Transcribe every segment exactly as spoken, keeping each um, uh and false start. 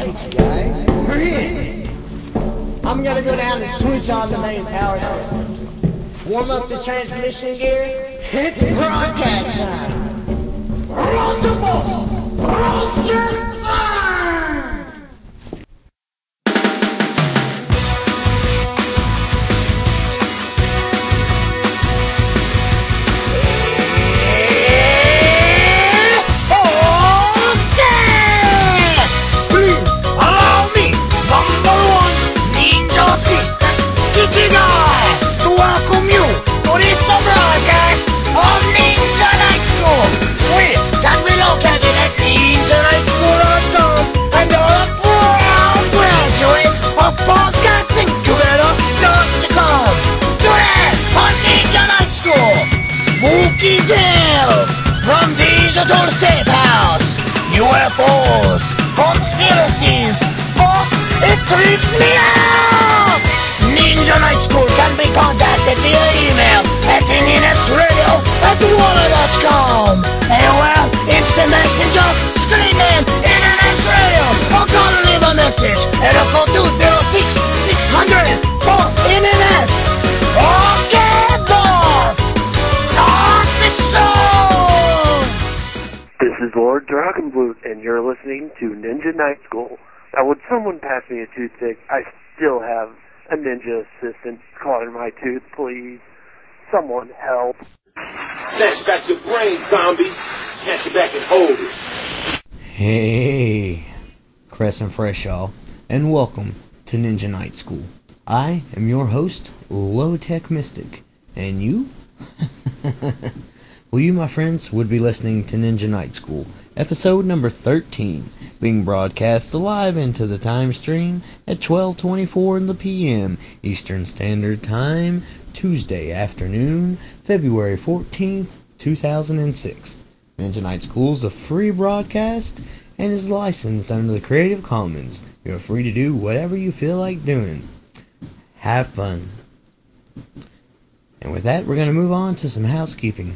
K T I. We're in. I'm gonna go down and switch on the main power systems. Warm up the transmission gear. It's broadcast time. Broadcast broadcast time. Spooky tales from Digital Safe House. U F Os, conspiracies, oh, it creeps me out. Ninja Night School can be contacted via email at N N S radio at walla dot com. A O L, Instant Messenger, screen name, N N S radio, or call and leave a message at a four two zero six, six hundred for N N S. Okay, boss. Start the show! This is Lord Dragonbloot, and you're listening to Ninja Night School. Now, would someone pass me a toothpick? I still have a ninja assistant clawing my tooth, please. Someone help. Snatch back your brain, zombie. Snatch it back and hold it. Hey, Crescent Fresh, y'all, and welcome to Ninja Night School. I am your host, Low Tech Mystic, and you? Well, you, my friends, would be listening to Ninja Night School, episode number thirteen, being broadcast live into the time stream at twelve twenty-four in the P M Eastern Standard Time, Tuesday afternoon, February fourteenth, two thousand six. Ninja Night School is a free broadcast and is licensed under the Creative Commons. You're free to do whatever you feel like doing. Have fun. And with that, we're going to move on to some housekeeping.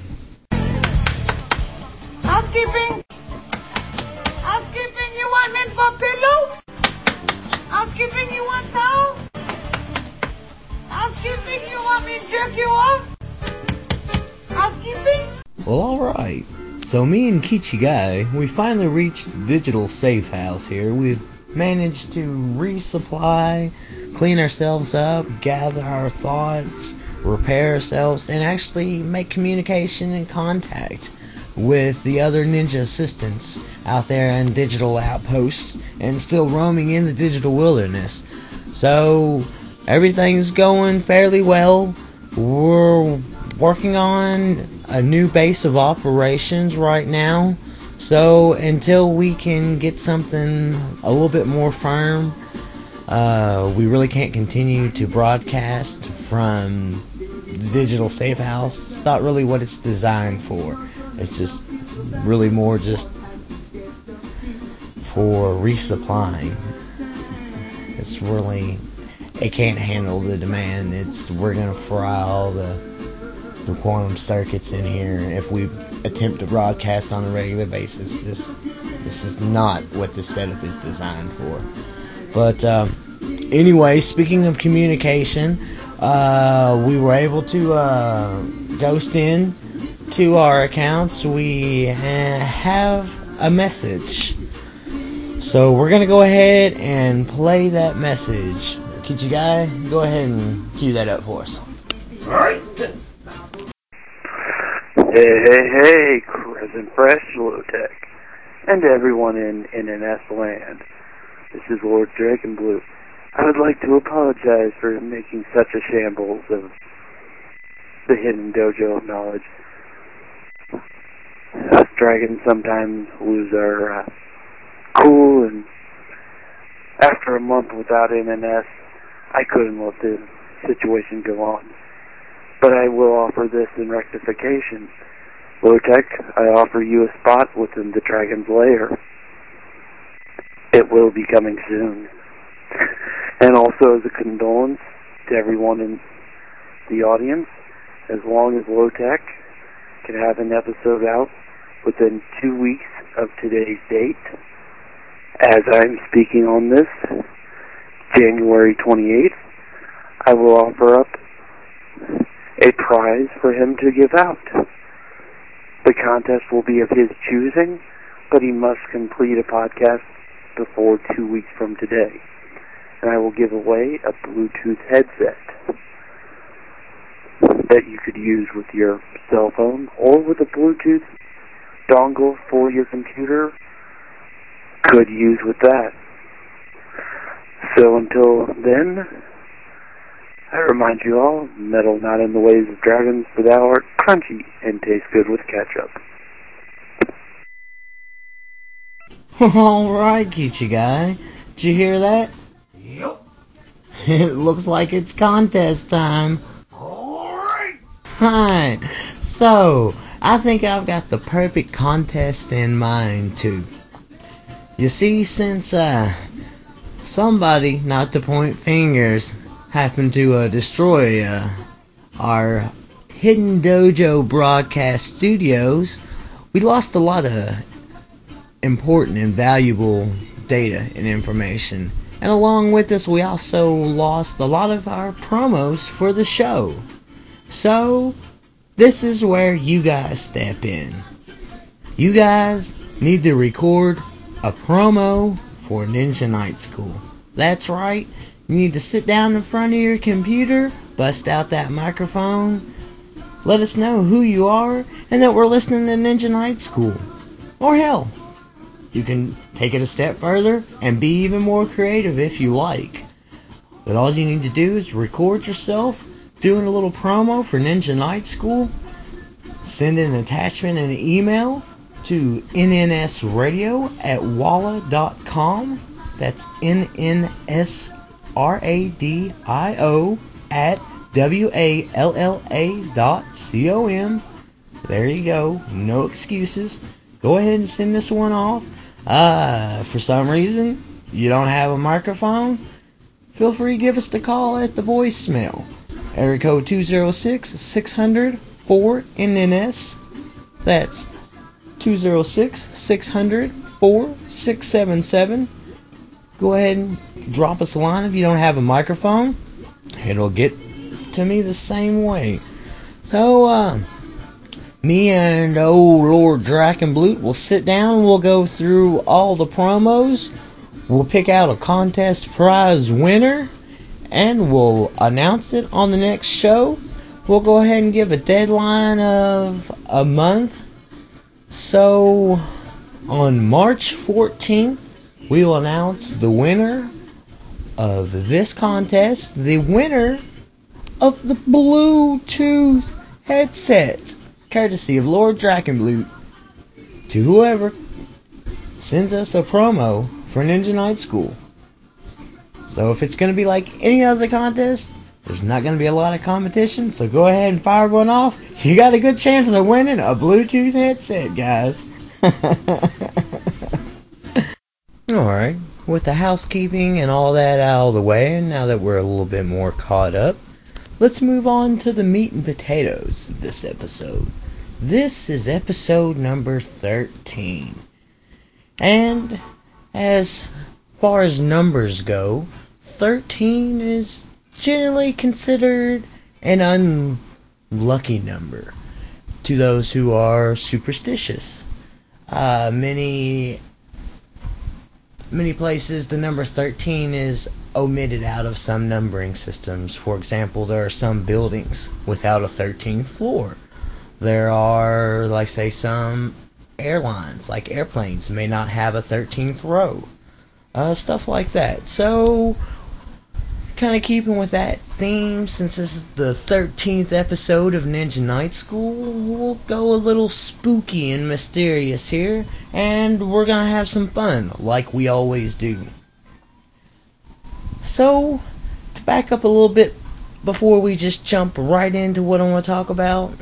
Housekeeping? Housekeeping, you want mint for pillow? Housekeeping, you want towel? Housekeeping, you want me to jerk you off? Housekeeping? Well, alright. So me and Kichigai, we finally reached Digital Safe House here. We've managed to resupply, clean ourselves up, gather our thoughts, repair ourselves, and actually make communication and contact with the other ninja assistants out there in digital outposts and still roaming in the digital wilderness. So everything's going fairly well. We're working on a new base of operations right now. So until we can get something a little bit more firm, uh, we really can't continue to broadcast from the Digital Safe House. It's not really what it's designed for. It's just really more just for resupplying. It's really, it can't handle the demand. It's, we're gonna fry all the the quantum circuits in here if we attempt to broadcast on a regular basis. This this is not what this setup is designed for. But um, anyway, speaking of communication, uh, we were able to uh, ghost in to our accounts. We ha- have a message, so we're gonna go ahead and play that message. Kichigai, go ahead and cue that up for us. Alright. Hey, hey, hey, Crescent Fresh, Low Tech, and everyone in N N S land. This is Lord Dragonbloot. I would like to apologize for making such a shambles of the hidden dojo of knowledge. Us dragons sometimes lose our uh, cool, and after a month without N N S, I couldn't let the situation go on. But I will offer this in rectification. Low Tech, I offer you a spot within the Dragon's Lair. It will be coming soon. And also as a condolence to everyone in the audience, as long as Low Tech can have an episode out within two weeks of today's date, As I'm speaking on this, January twenty-eighth, I will offer up a prize for him to give out. The contest will be of his choosing, but he must complete a podcast before two weeks from today. And I will give away a Bluetooth headset that you could use with your cell phone or with a Bluetooth dongle for your computer. Could use with that. So until then, I remind you all, meddle not in the ways of dragons, for thou art crunchy and taste good with ketchup. Alright, Kichi Guy. Did you hear that? Yep. It looks like it's contest time. Alright. Hi. So, I think I've got the perfect contest in mind, too. You see, since, uh, somebody, not to point fingers, happened to, uh, destroy, uh, our Hidden Dojo broadcast studios, we lost a lot of important and valuable data and information. And along with this, we also lost a lot of our promos for the show. So, this is where you guys step in. You guys need to record a promo for Ninja Night School. That's right. You need to sit down in front of your computer, bust out that microphone, let us know who you are, and that we're listening to Ninja Night School. Or hell, you can take it a step further and be even more creative if you like. But all you need to do is record yourself doing a little promo for Ninja Night School, send an attachment and an email to N N S radio at walla dot com. That's N N S R A D I O at W A L L A dot C O M. There you go. No excuses. Go ahead and send this one off. Uh, for some reason, you don't have a microphone? Feel free to give us the call at the voicemail. Area code two oh six, six hundred, four N N S. That's two oh six, six hundred, four six seven seven. Go ahead and drop us a line if you don't have a microphone. It'll get to me the same way. So, uh, me and old Lord Drakenblut will sit down and we'll go through all the promos. We'll pick out a contest prize winner and we'll announce it on the next show. We'll go ahead and give a deadline of a month. So, on March fourteenth, we will announce the winner of this contest, the winner of the Bluetooth headset, courtesy of Lord Drakenblut, to whoever sends us a promo for Ninja Night School. So if it's going to be like any other contest, there's not going to be a lot of competition, so go ahead and fire one off. You got a good chance of winning a Bluetooth headset, guys. Alright, with the housekeeping and all that out of the way, and now that we're a little bit more caught up, let's move on to the meat and potatoes of this episode. This is episode number thirteen. And as far as numbers go, thirteen is generally considered an unlucky number to those who are superstitious. Uh, many many places the number thirteen is omitted out of some numbering systems. For example, there are some buildings without a thirteenth floor. There are, like say, some airlines, like airplanes, may not have a thirteenth row. Uh, stuff like that. So, kind of keeping with that theme, since this is the thirteenth episode of Ninja Night School, we'll go a little spooky and mysterious here, and we're gonna have some fun, like we always do. So, to back up a little bit before we just jump right into what I want to talk about,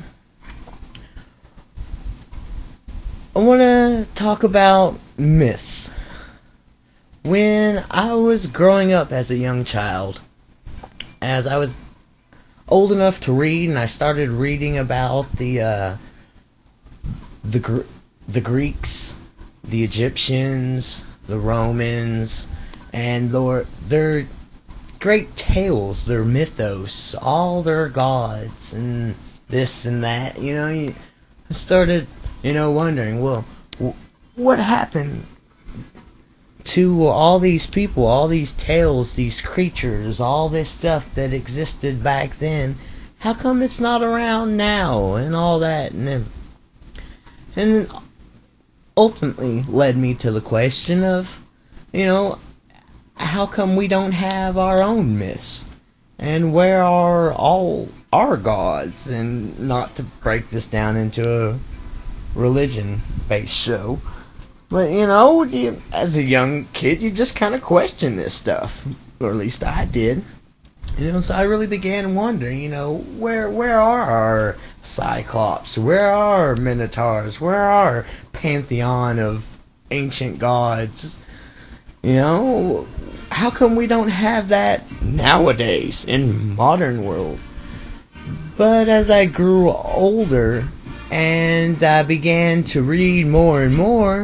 I want to talk about myths. When I was growing up as a young child, as I was old enough to read, and I started reading about the uh, the Gr- the Greeks, the Egyptians, the Romans, and their, their great tales, their mythos, all their gods, and this and that. You know, you started, you know, wondering, well, what happened to all these people, all these tales, these creatures, all this stuff that existed back then? How come it's not around now, and all that? And then, and then ultimately led me to the question of, you know, how come we don't have our own myths? And where are all our gods? And not to break this down into a religion-based show, but, you know, you, as a young kid, you just kind of question this stuff. Or at least I did. You know, so I really began wondering, you know, where where are our Cyclops? Where are our Minotaurs? Where are our pantheon of ancient gods? You know, how come we don't have that nowadays in modern world? But as I grew older and I began to read more and more,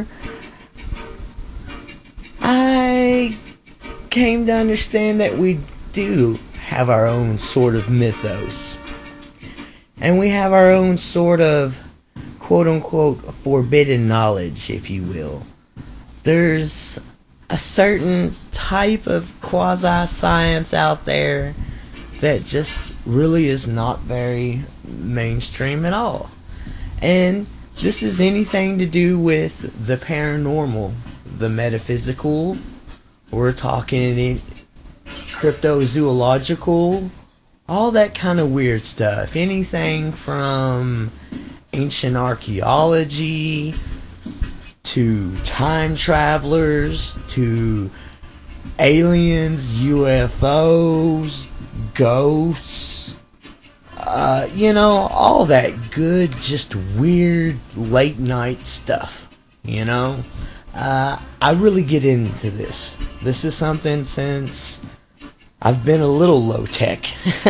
I came to understand that we do have our own sort of mythos. And we have our own sort of quote-unquote forbidden knowledge, if you will. There's a certain type of quasi-science out there that just really is not very mainstream at all. And this is anything to do with the paranormal, the metaphysical. We're talking in cryptozoological, all that kind of weird stuff. Anything from ancient archaeology to time travelers to aliens, U F Os, ghosts, uh, you know, all that good, just weird late night stuff, you know. Uh, I really get into this. This is something since I've been a little low tech,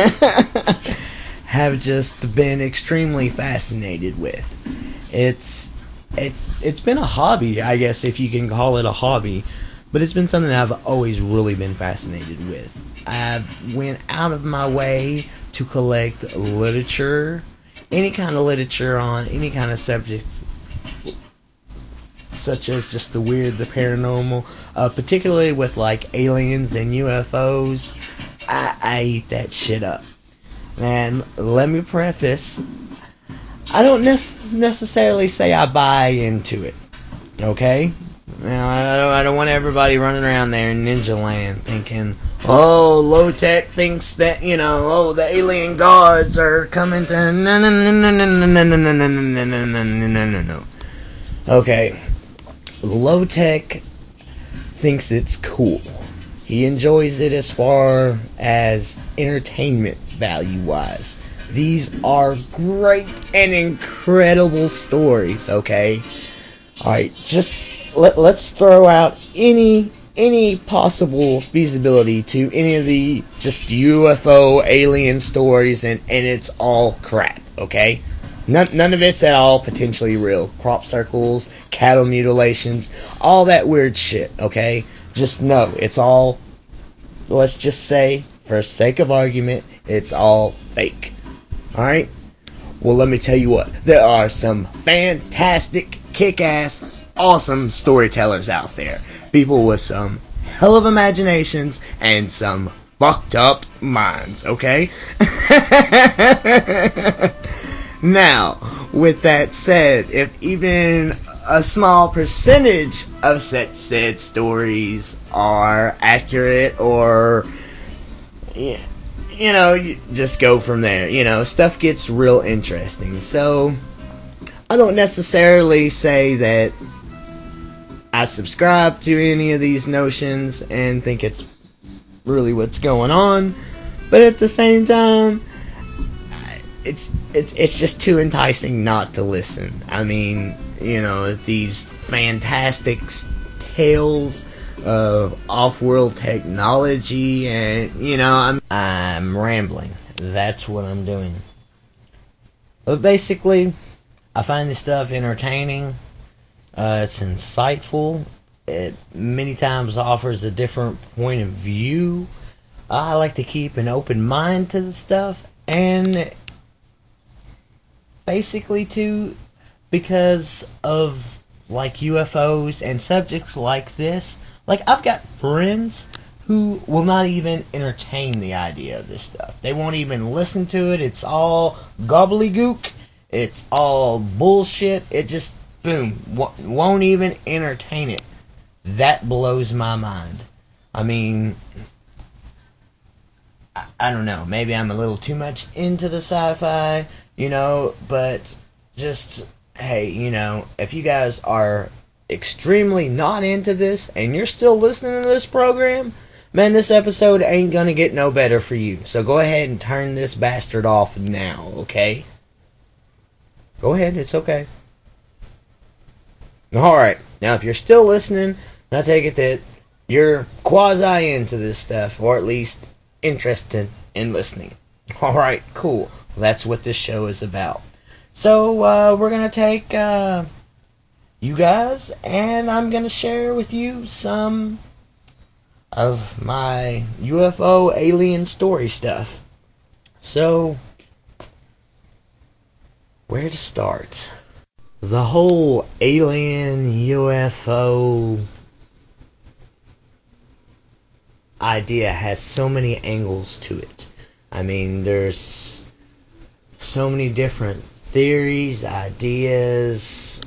have just been extremely fascinated with. It's it's it's been a hobby, I guess, if you can call it a hobby, but it's been something that I've always really been fascinated with. I went out of my way to collect literature, any kind of literature on any kind of subjects, such as just the weird, the paranormal, uh, particularly with like aliens and U F Os. I, I eat that shit up. And let me preface, I don't nec- necessarily say I buy into it, okay? Now, I don't, I don't want everybody running around there in Ninja Land thinking, oh, Low Tech thinks that, you know, oh, the alien gods are coming to... No, no, no, no, no, no, no, no, no, no, no, no, no, no, no. Okay. Low Tech thinks it's cool. He enjoys it as far as entertainment value-wise. These are great and incredible stories, okay? Alright, just let, let's throw out any any possible feasibility to any of the just U F O alien stories, and, and it's all crap, okay? None, none of it's at all potentially real. Crop circles, cattle mutilations, all that weird shit, okay? Just know, it's all, let's just say, for sake of argument, it's all fake. Alright? Well, let me tell you what. There are some fantastic, kick-ass, awesome storytellers out there. People with some hell of imaginations and some fucked up minds, okay? Now, with that said, if even a small percentage of such said stories are accurate, or, you know, you just go from there. You know, stuff gets real interesting. So, I don't necessarily say that I subscribe to any of these notions and think it's really what's going on, but at the same time, It's it's it's just too enticing not to listen. I mean, you know, these fantastic tales of off-world technology, and you know, I'm I'm rambling. That's what I'm doing. But basically, I find this stuff entertaining. Uh, it's insightful, it many times offers a different point of view. I like to keep an open mind to the stuff, and basically too, because of like U F Os and subjects like this, like I've got friends who will not even entertain the idea of this stuff. They won't even listen to it. It's all gobbledygook. It's all bullshit. It just, boom, won't even entertain it. That blows my mind. I mean, I, I don't know. Maybe I'm a little too much into the sci-fi, you know, but just, hey, you know, if you guys are extremely not into this and you're still listening to this program, man, this episode ain't gonna get no better for you. So go ahead and turn this bastard off now, okay? Go ahead, it's okay. Alright, now if you're still listening, I take it that you're quasi into this stuff, or at least interested in listening. Alright, cool. Well, that's what this show is about. So, uh, we're gonna take, uh, you guys, and I'm gonna share with you some of my U F O alien story stuff. So, where to start? The whole alien U F O idea has so many angles to it. I mean, there's so many different theories, ideas,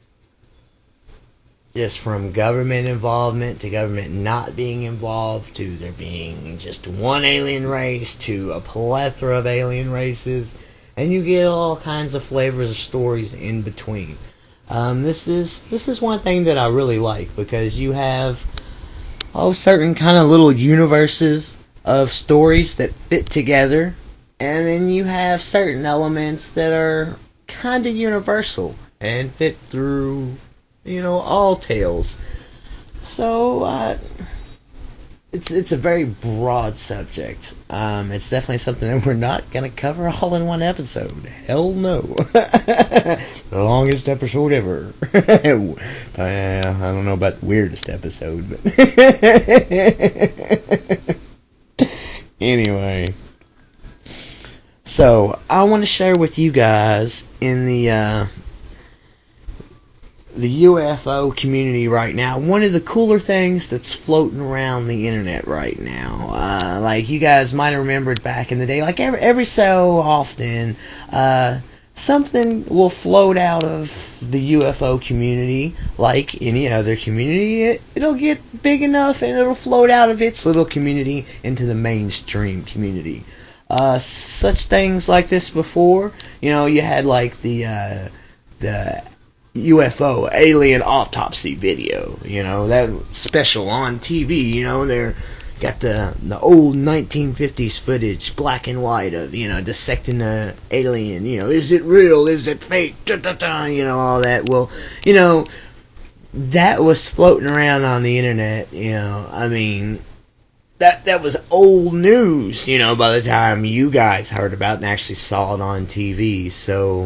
just from government involvement to government not being involved, to there being just one alien race, to a plethora of alien races, and you get all kinds of flavors of stories in between. Um, this is this is one thing that I really like, because you have all certain kind of little universes of stories that fit together, and then you have certain elements that are kind of universal and fit through, you know, all tales. So, uh, it's it's a very broad subject. Um, it's definitely something that we're not going to cover all in one episode. Hell no. The longest episode ever. uh, I don't know about the weirdest episode, but anyway. So, I want to share with you guys in the, uh, the U F O community right now, one of the cooler things that's floating around the internet right now. Uh, like, you guys might have remembered back in the day, like every, every so often, uh, something will float out of the U F O community, like any other community. It, it'll get big enough and it'll float out of its little community into the mainstream community. Uh, such things like this before, you know, you had like the, uh, the U F O alien autopsy video, you know, that special on T V, you know, they're got the the old nineteen fifties footage, black and white, of, you know, dissecting the alien, you know, is it real, is it fake, da, da, da, you know, all that. Well, you know, that was floating around on the internet, you know, I mean, that that was old news, you know, by the time you guys heard about it and actually saw it on T V, so...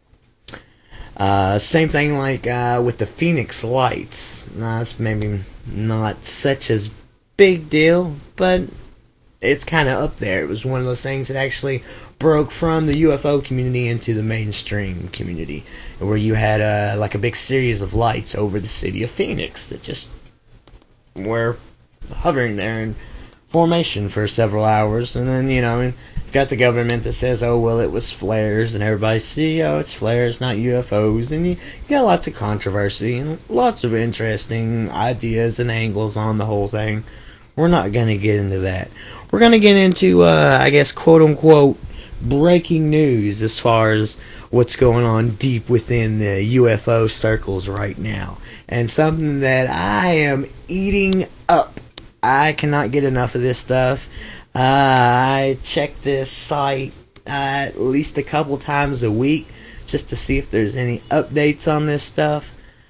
Uh, same thing like uh, with the Phoenix Lights. Uh, that's maybe not such a big deal, but it's kind of up there. It was one of those things that actually broke from the U F O community into the mainstream community, where you had uh, like a big series of lights over the city of Phoenix that just were hovering there in formation for several hours, and then, you know, and you've got the government that says, oh, well, it was flares, and everybody see, oh, it's flares, not U F Os, and you, you got lots of controversy and lots of interesting ideas and angles on the whole thing. We're not going to get into that. We're going to get into, uh, I guess, quote-unquote, breaking news as far as what's going on deep within the U F O circles right now, and something that I am eating up. I cannot get enough of this stuff. Uh, I check this site uh, at least a couple times a week just to see if there's any updates on this stuff.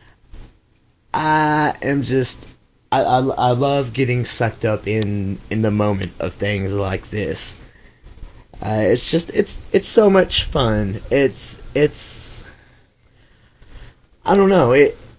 I am just... I, I, I love getting sucked up in, in the moment of things like this. Uh, it's just... It's it's so much fun. It's... It's... I don't know. It...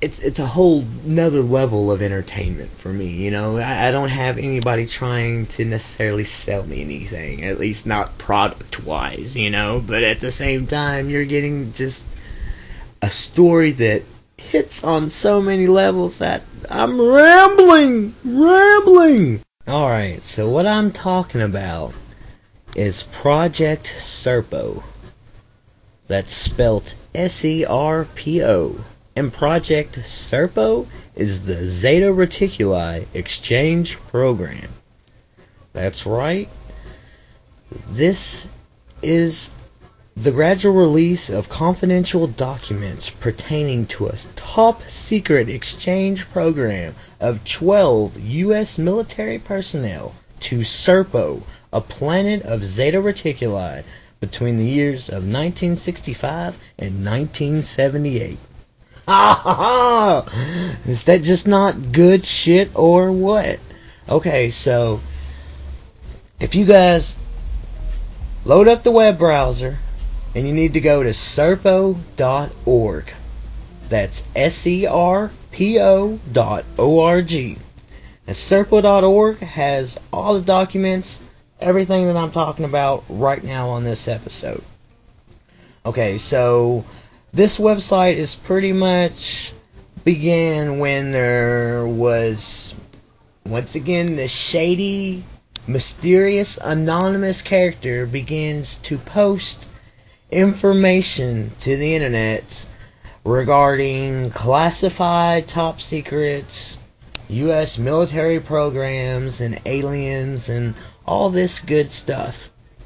it's it's a whole nother level of entertainment for me. You know, I, I don't have anybody trying to necessarily sell me anything, at least not product wise. You know, but at the same time, you're getting just a story that hits on so many levels that I'm rambling, rambling. All right, so what I'm talking about is Project Serpo. That's spelt S E R P O. And Project Serpo is the Zeta Reticuli Exchange Program. That's right. This is the gradual release of confidential documents pertaining to a top secret exchange program of twelve U S military personnel to Serpo, a planet of Zeta Reticuli, between the years of nineteen sixty-five and nineteen seventy-eight. Ha ha ha! Is that just not good shit or what? Okay, so if you guys load up the web browser and you need to go to serpo dot org. That's S E R P O dot O R G. And serpo dot org has all the documents, everything that I'm talking about right now on this episode. Okay, so this website is pretty much began when there was, once again, the shady, mysterious, anonymous character begins to post information to the internet regarding classified top secrets, U S military programs, and aliens, and all this good stuff.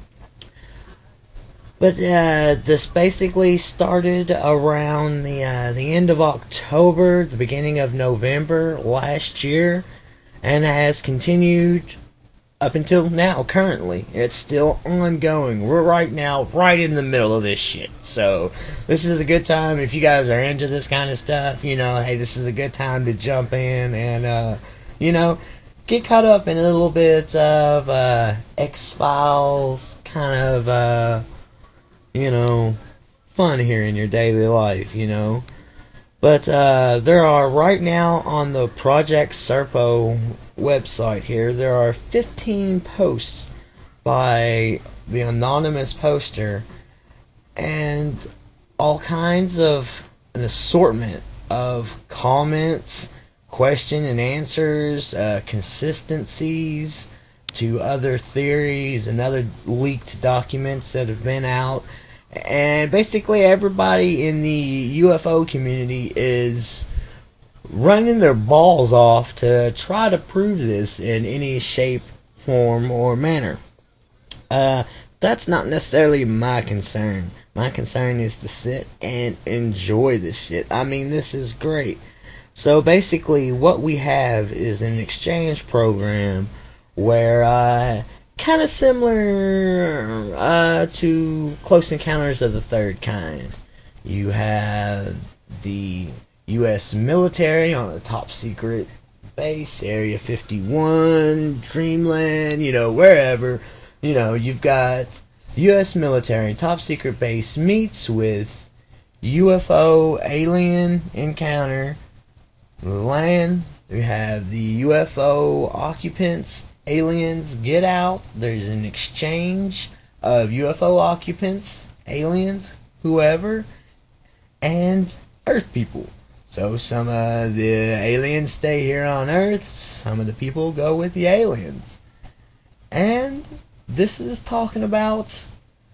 But uh, this basically started around the uh, the end of October, the beginning of November last year, and has continued up until now. Currently, it's still ongoing. We're right now right in the middle of this shit. So this is a good time if you guys are into this kind of stuff. You know, hey, this is a good time to jump in and uh, you know, get caught up in a little bit of uh, X-Files kind of uh, you know, fun here in your daily life. You know. But uh, there are right now on the Project Serpo website here, there are fifteen posts by the anonymous poster, and all kinds of an assortment of comments, question and answers, uh, consistencies to other theories and other leaked documents that have been out. And basically everybody in the U F O community is running their balls off to try to prove this in any shape, form, or manner. Uh, that's not necessarily my concern. My concern is to sit and enjoy this shit. I mean, this is great. So basically what we have is an exchange program where uh, kind of similar uh, to Close Encounters of the Third Kind. You have the U S military on a top secret base, Area fifty-one, Dreamland, you know, wherever. You know, you've got the U S military top secret base meets with U F O alien encounter. Land, we have the U F O occupants, aliens get out. There's an exchange of U F O occupants, aliens, whoever, and Earth people. So some of the aliens stay here on Earth, some of the people go with the aliens. And this is talking about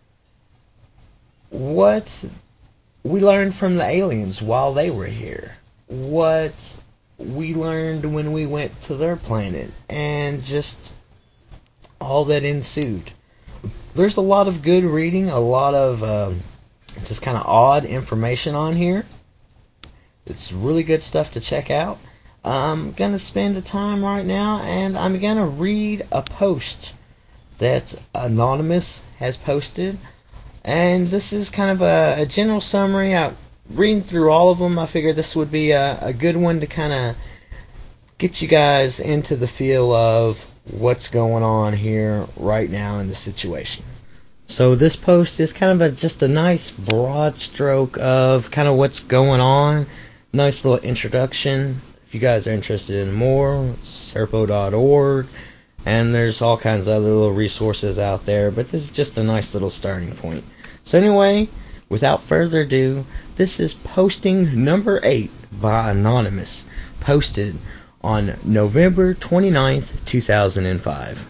what we learned from the aliens while they were here. What we learned when we went to their planet, and just all that ensued. There's a lot of good reading, a lot of um, just kind of odd information on here. It's really good stuff to check out. I'm going to spend the time right now, and I'm going to read a post that Anonymous has posted. And this is kind of a, a general summary. I, reading through all of them, I figured this would be a, a good one to kind of get you guys into the feel of what's going on here right now in the situation. So this post is kind of a, just a nice broad stroke of kind of what's going on. nice little introduction. If you guys are interested in more, serpo dot org, and there's all kinds of other little resources out there, but this is just a nice little starting point. So anyway, without further ado, this is posting number eight by Anonymous, posted on November twenty-ninth, two thousand five.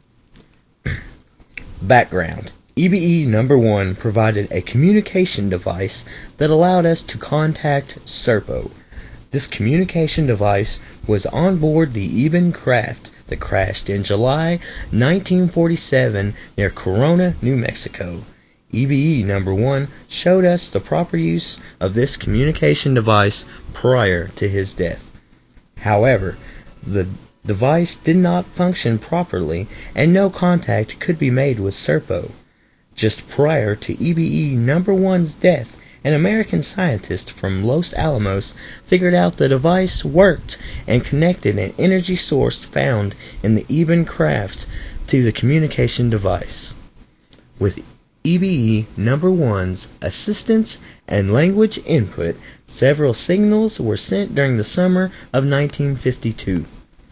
Background. E B E number one provided a communication device that allowed us to contact Serpo. This communication device was on board the Eben craft that crashed in July nineteen forty-seven near Corona, New Mexico. E B E number one showed us the proper use of this communication device prior to his death. However, the device did not function properly and no contact could be made with Serpo. Just prior to E B E number one's death, an American scientist from Los Alamos figured out the device worked and connected an energy source found in the Eben craft to the communication device. With E B E number one's assistance and language input, several signals were sent during the summer of nineteen fifty-two.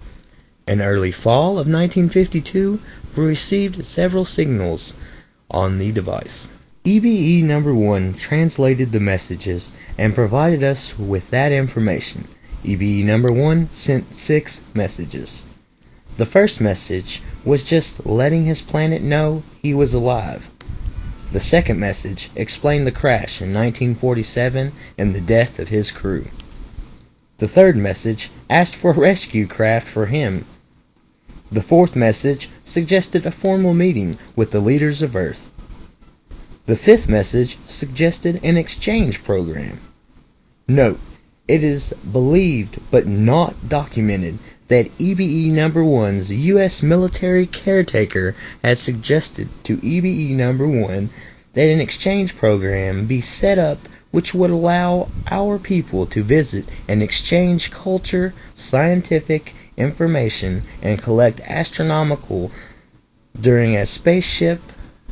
In early fall of nineteen fifty-two, we received several signals on the device. E B E number one translated the messages and provided us with that information. E B E number one sent six messages. The first message was just letting his planet know he was alive. The second message explained the crash in nineteen forty-seven and the death of his crew. The third message asked for a rescue craft for him. The fourth message suggested a formal meeting with the leaders of Earth. The fifth message suggested an exchange program. Note, it is believed but not documented that E B E number one's U S military caretaker had suggested to E B E number one that an exchange program be set up which would allow our people to visit and exchange culture, scientific information, and collect astronomical during a spaceship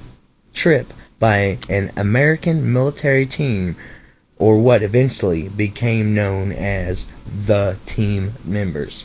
trip by an American military team, or what eventually became known as the Team Members.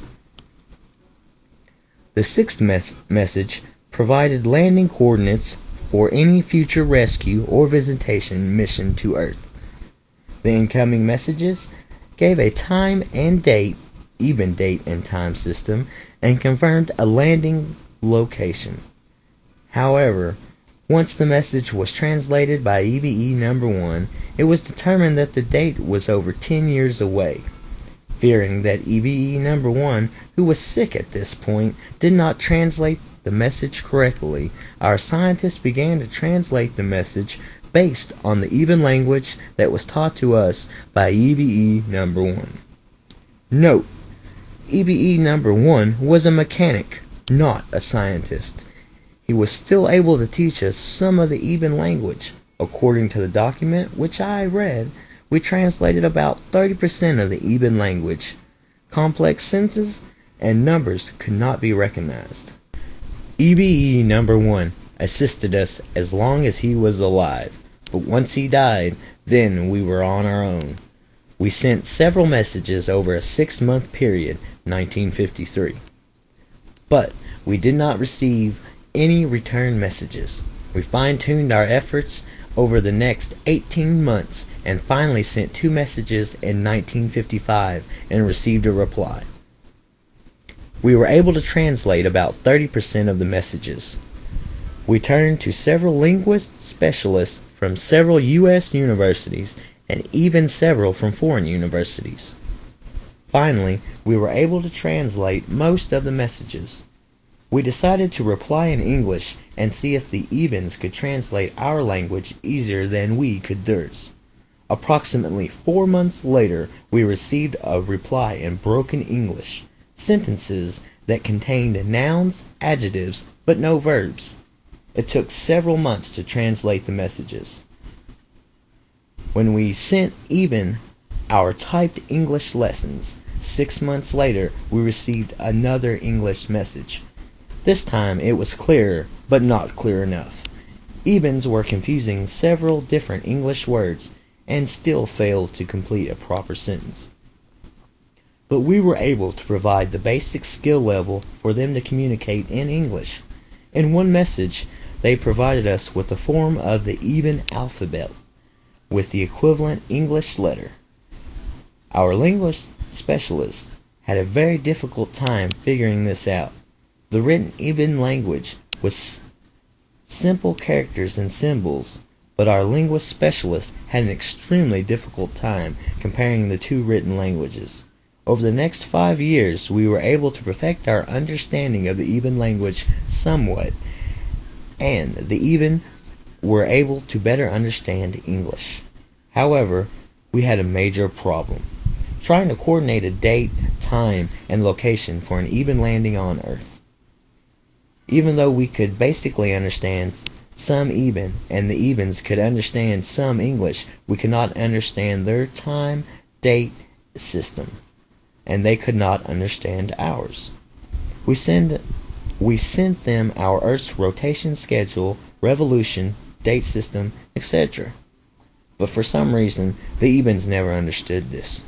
The sixth mes- message provided landing coordinates for any future rescue or visitation mission to Earth. The incoming messages gave a time and date, even date and time system, and confirmed a landing location. However, once the message was translated by E B E number one, it was determined that the date was over ten years away. Fearing that E B E number one, who was sick at this point, did not translate the message correctly, our scientists began to translate the message based on the Eben language that was taught to us by E B E number one. Note, E B E number one was a mechanic, not a scientist. He was still able to teach us some of the Eben language. According to the document which I read, we translated about thirty percent of the Eben language. Complex sentences and numbers could not be recognized. E B E number one assisted us as long as he was alive, but once he died, then we were on our own. We sent several messages over a six-month period, nineteen fifty-three. But we did not receive any return messages. We fine-tuned our efforts over the next eighteen months and finally sent two messages in nineteen fifty-five and received a reply. We were able to translate about thirty percent of the messages. We turned to several linguist specialists from several U S universities and even several from foreign universities. Finally, we were able to translate most of the messages. We decided to reply in English and see if the Ebens could translate our language easier than we could theirs. Approximately four months later, we received a reply in broken English, sentences that contained nouns, adjectives, but no verbs. It took several months to translate the messages. When we sent Eben our typed English lessons, six months later we received another English message. This time it was clearer, but not clear enough. Ebens were confusing several different English words and still failed to complete a proper sentence. but we were able to provide the basic skill level for them to communicate in English. In one message, they provided us with a form of the Eben alphabet with the equivalent English letter. Our linguist specialist had a very difficult time figuring this out. The written Eben language was simple characters and symbols, but our linguist specialist had an extremely difficult time comparing the two written languages. Over the next five years, we were able to perfect our understanding of the Eben language somewhat, and the Eben were able to better understand English. However, we had a major problem: trying to coordinate a date, time, and location for an Eben landing on Earth. Even though we could basically understand some Eben, and the Ebens could understand some English, we could not understand their time, date, system, and they could not understand ours. We send, we sent them our Earth's rotation schedule, revolution, date system, et cetera. But for some reason, the Ebens never understood this.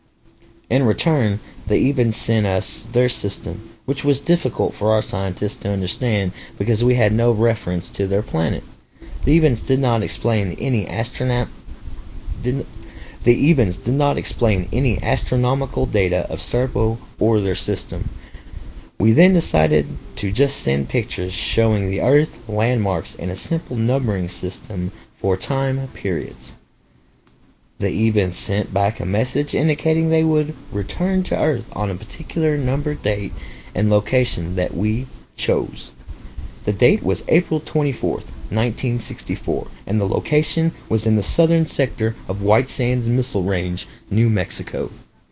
In return, the Ebens sent us their system, which was difficult for our scientists to understand because we had no reference to their planet. The Ebens did not explain any astronaut did, the Ebens did not explain any astronomical data of Serpo or their system. We then decided to just send pictures showing the Earth, landmarks, and a simple numbering system for time periods. The Ebens sent back a message indicating they would return to Earth on a particular number, date, and location that we chose. The date was April twenty-fourth, nineteen sixty-four, and the location was in the southern sector of White Sands Missile Range, New Mexico.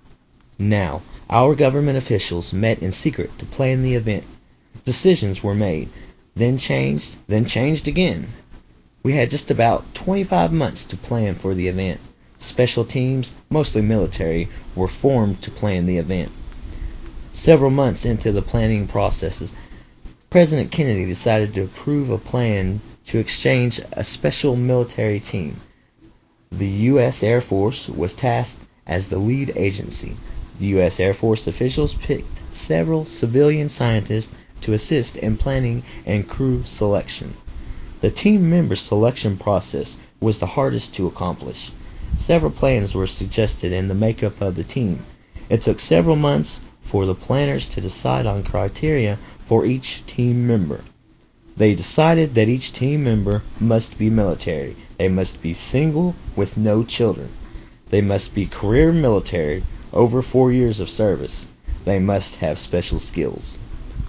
Now, our government officials met in secret to plan the event. Decisions were made, then changed, then changed again. We had just about twenty-five months to plan for the event. Special teams, mostly military, were formed to plan the event. Several months into the planning processes, President Kennedy decided to approve a plan to exchange a special military team. The U S Air Force was tasked as the lead agency. The U S Air Force officials picked several civilian scientists to assist in planning and crew selection. The team member selection process was the hardest to accomplish. Several plans were suggested in the makeup of the team. It took several months for the planners to decide on criteria for each team member. They decided that each team member must be military. They must be single with no children. They must be career military, over four years of service. They must have special skills.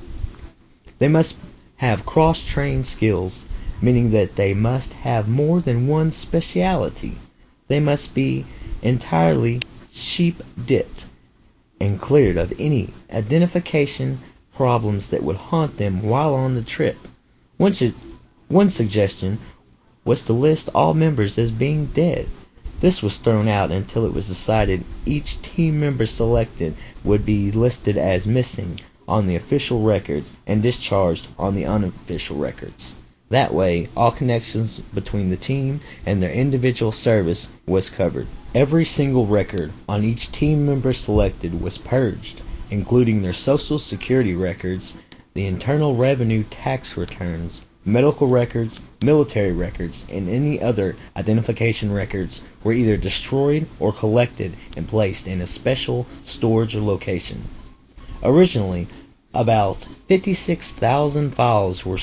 They must have cross-trained skills, meaning that they must have more than one speciality. They must be entirely sheep-dipped and cleared of any identification problems that would haunt them while on the trip. One, su- one suggestion was to list all members as being dead. This was thrown out until it was decided each team member selected would be listed as missing on the official records and discharged on the unofficial records. That way, all connections between the team and their individual service was covered. Every single record on each team member selected was purged, including their social security records, the internal revenue tax returns, medical records, military records, and any other identification records were either destroyed or collected and placed in a special storage location. Originally, about fifty-six thousand files were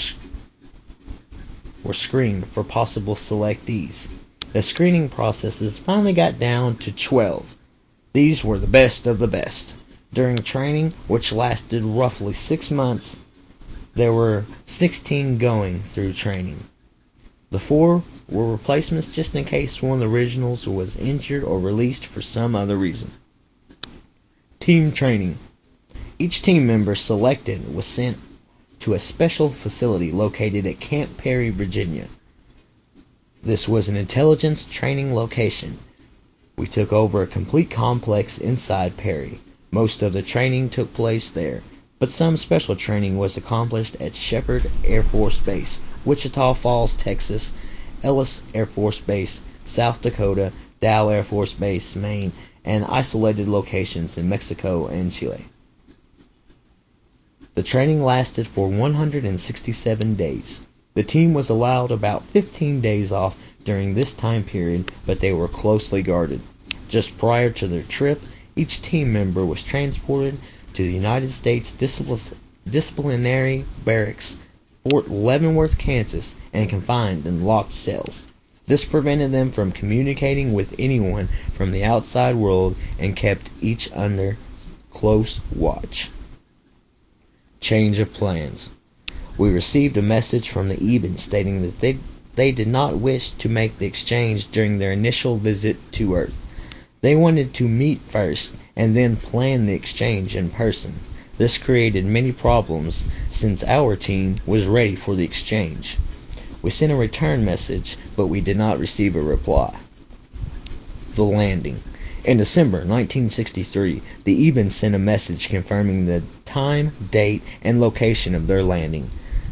were screened for possible selectees. The screening processes finally got down to twelve. These were the best of the best. During training, which lasted roughly six months, there were sixteen going through training. The four were replacements just in case one of the originals was injured or released for some other reason. Team training. Each team member selected was sent to a special facility located at Camp Perry, Virginia. This was an intelligence training location. We took over a complete complex inside Perry. Most of the training took place there, but some special training was accomplished at Shepherd Air Force Base, Wichita Falls, Texas, Ellis Air Force Base, South Dakota, Dal Air Force Base, Maine, and isolated locations in Mexico and Chile. The training lasted for one hundred sixty-seven days. The team was allowed about fifteen days off during this time period, but they were closely guarded. Just prior to their trip, each team member was transported to the United States Discipl- Disciplinary Barracks, Fort Leavenworth, Kansas, and confined in locked cells. This prevented them from communicating with anyone from the outside world and kept each under close watch. Change of plans. We received a message from the Eben stating that they, they did not wish to make the exchange during their initial visit to Earth. They wanted to meet first and then plan the exchange in person. This created many problems since our team was ready for the exchange. We sent a return message, but we did not receive a reply. The landing. In December nineteen sixty-three, the Eben sent a message confirming the time, date, and location of their landing.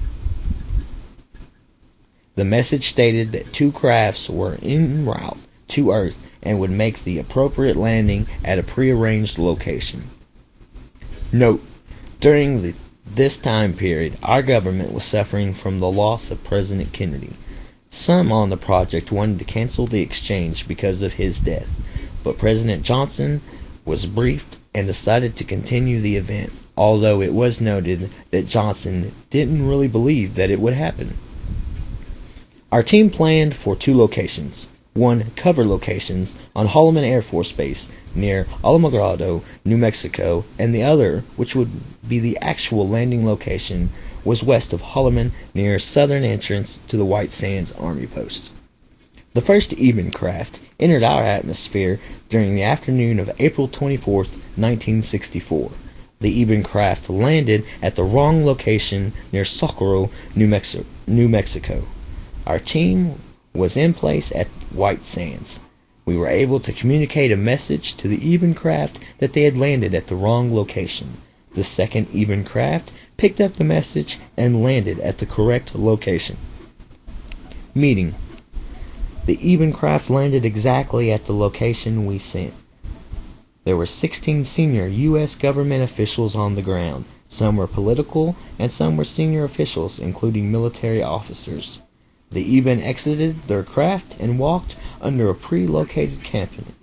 The message stated that two crafts were en route to Earth and would make the appropriate landing at a prearranged location. Note: during the, this time period, our government was suffering from the loss of President Kennedy. Some on the project wanted to cancel the exchange because of his death, but President Johnson was briefed and decided to continue the event, although it was noted that Johnson didn't really believe that it would happen. Our team planned for two locations. One, cover locations on Holloman Air Force Base near Alamogordo, New Mexico, and the other, which would be the actual landing location, was west of Holloman near southern entrance to the White Sands Army Post. The first Eben craft entered our atmosphere during the afternoon of April twenty-fourth, nineteen sixty-four. The Eben craft landed at the wrong location near Socorro, New Mexico. New Mexico. Our team was in place at White Sands. We were able to communicate a message to the Eben craft that they had landed at the wrong location. The second Eben craft picked up the message and landed at the correct location. Meeting. The Eben craft landed exactly at the location we sent. There were sixteen senior U S government officials on the ground. Some were political and some were senior officials, including military officers. The Eben exited their craft and walked under a pre-located encampment.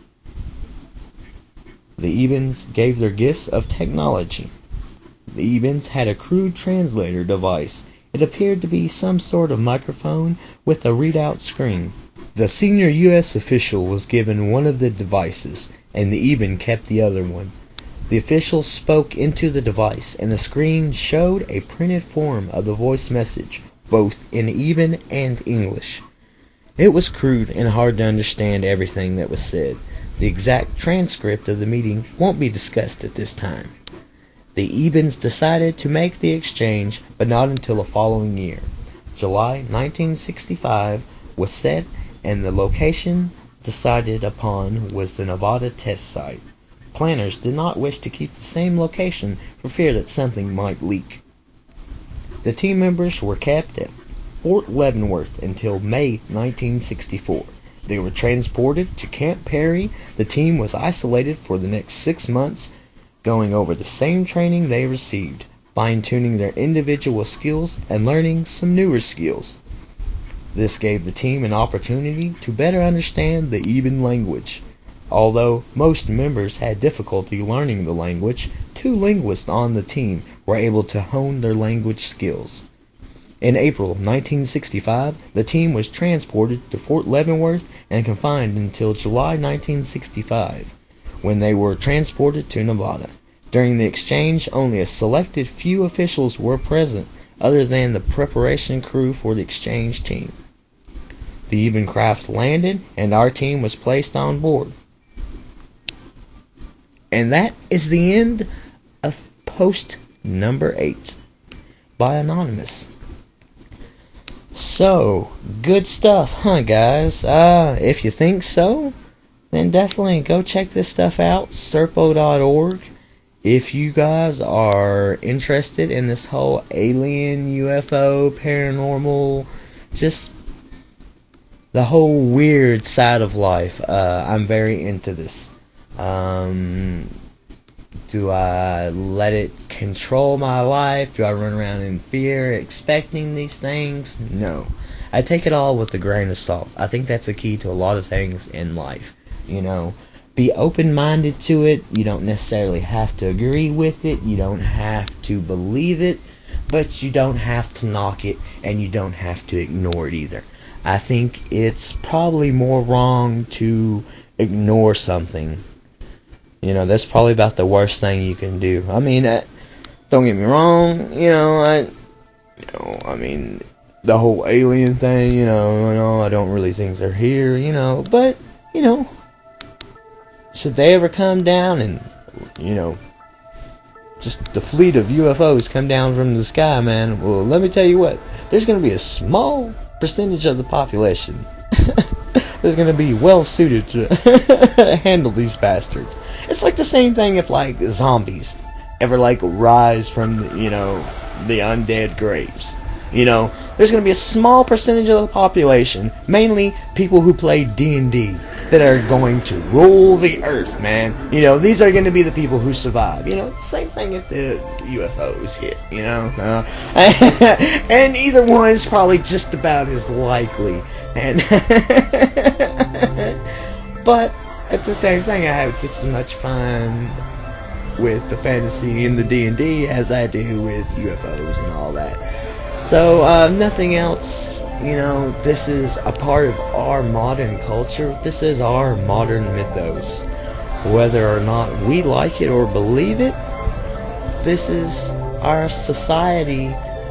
The Ebens gave their gifts of technology. The Ebens had a crude translator device. It appeared to be some sort of microphone with a readout screen. The senior U S official was given one of the devices, and the Eben kept the other one. The official spoke into the device, and the screen showed a printed form of the voice message, both in Eben and English. It was crude and hard to understand everything that was said. The exact transcript of the meeting won't be discussed at this time. The Ebens decided to make the exchange, but not until the following year. July nineteen sixty-five was set, and the location decided upon was the Nevada test site. Planners did not wish to keep the same location for fear that something might leak. The team members were kept at Fort Leavenworth until May nineteen sixty-four. They were transported to Camp Perry. The team was isolated for the next six months, going over the same training they received, fine-tuning their individual skills and learning some newer skills. This gave the team an opportunity to better understand the Eben language. Although most members had difficulty learning the language, two linguists on the team were able to hone their language skills. In April nineteen sixty-five, the team was transported to Fort Leavenworth and confined until July nineteen sixty-five, when they were transported to Nevada. During the exchange, only a selected few officials were present, other than the preparation crew for the exchange team. The Eben craft landed, and our team was placed on board. And that is the end of post number eight by Anonymous. So, good stuff, huh, guys? Uh, if you think so, then definitely go check this stuff out, serpo dot org. If you guys are interested in this whole alien, U F O, paranormal, just the whole weird side of life, uh, I'm very into this. Um, do I let it control my life? Do I run around in fear expecting these things? No. I take it all with a grain of salt. I think that's the key to a lot of things in life. You know, be open-minded to it. You don't necessarily have to agree with it. You don't have to believe it. But you don't have to knock it, and you don't have to ignore it either. I think it's probably more wrong to ignore something. You know, that's probably about the worst thing you can do. I mean, uh, don't get me wrong. You know, I, you know, I mean, the whole alien thing. You know, you know, I don't really think they're here. You know, but you know, should they ever come down and, you know, just the fleet of U F Os come down from the sky, man, well, let me tell you what, there's going to be a small percentage of the population that's going to be well suited to handle these bastards. It's like the same thing if, like, zombies ever, like, rise from, the, you know, the undead graves. You know, there's going to be a small percentage of the population, mainly people who play D and D, that are going to rule the earth, man. You know, these are going to be the people who survive. You know, it's the same thing if the U F Os hit, you know. Uh, and either one is probably just about as likely. And but at the same thing, I have just as much fun with the fantasy and the D and D as I do with U F Os and all that. So, uh, nothing else, you know, this is a part of our modern culture. This is our modern mythos. Whether or not we like it or believe it, this is our society,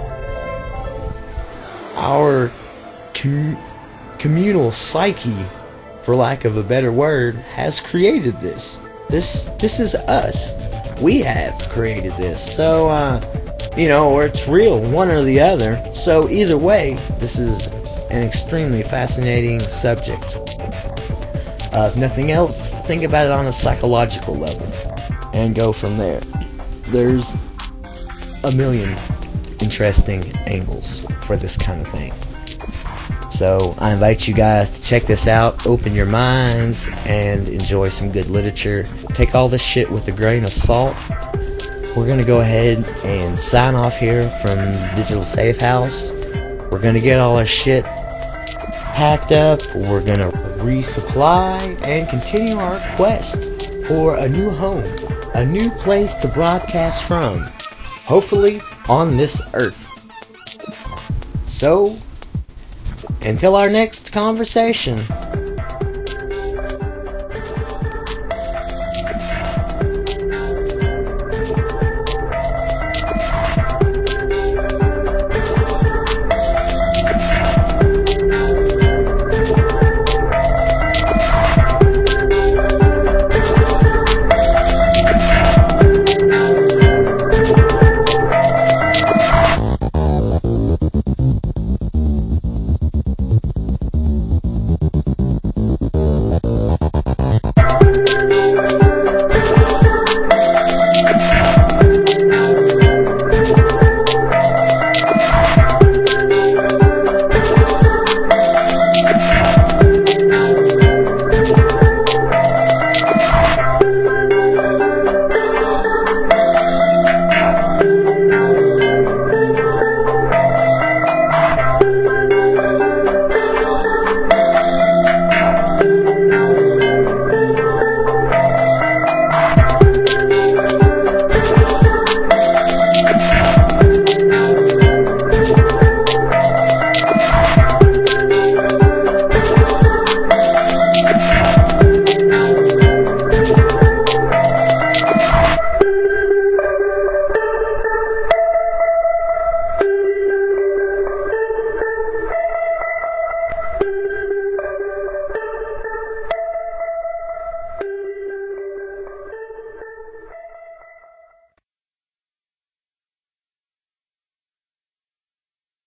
our com- communal psyche, for lack of a better word, has created this. This, this is us. We have created this. So, uh... you know, or it's real, one or the other. So either way, this is an extremely fascinating subject. Uh, if nothing else, think about it on a psychological level and go from there. There's a million interesting angles for this kind of thing. So I invite you guys to check this out, open your minds, and enjoy some good literature. Take all this shit with a grain of salt. We're going to go ahead and sign off here from Digital Safe House. We're going to get all our shit packed up. We're going to resupply and continue our quest for a new home, a new place to broadcast from, hopefully on this earth. So, until our next conversation,